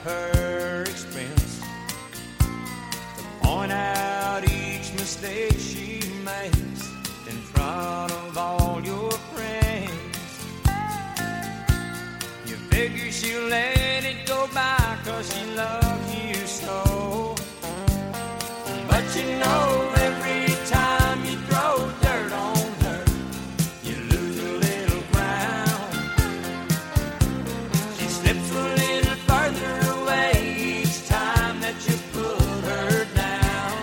her expense to point out each mistake she makes in front of all your friends. You figure she'll let it go by 'cause she loves you so. But you know every time you throw dirt on her, you lose a little ground. She slips a little further away each time that you put her down.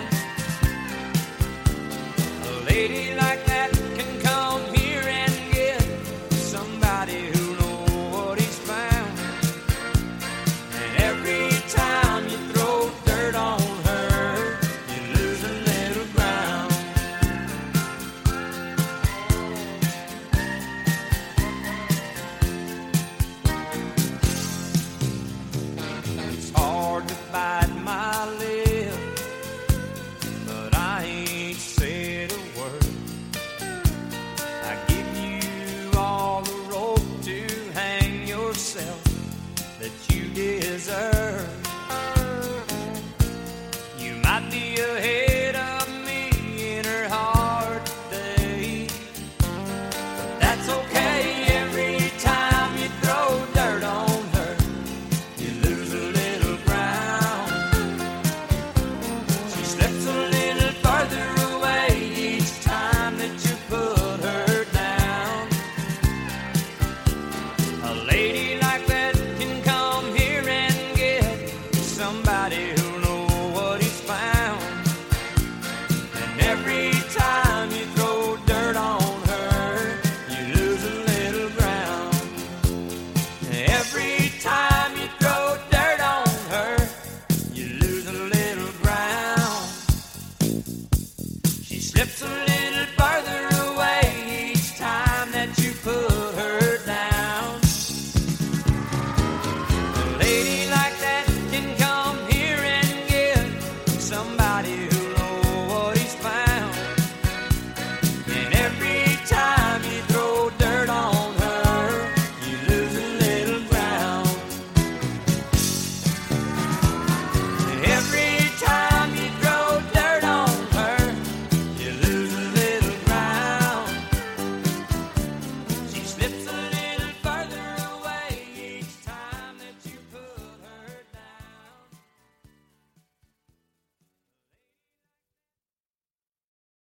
A lady like that can come here and get somebody who knows what he's found. And every time you throw dirt on her, you lose a little ground. It's hard to bite my lip, but I ain't said a word. I give you all the rope to hang yourself that you deserve.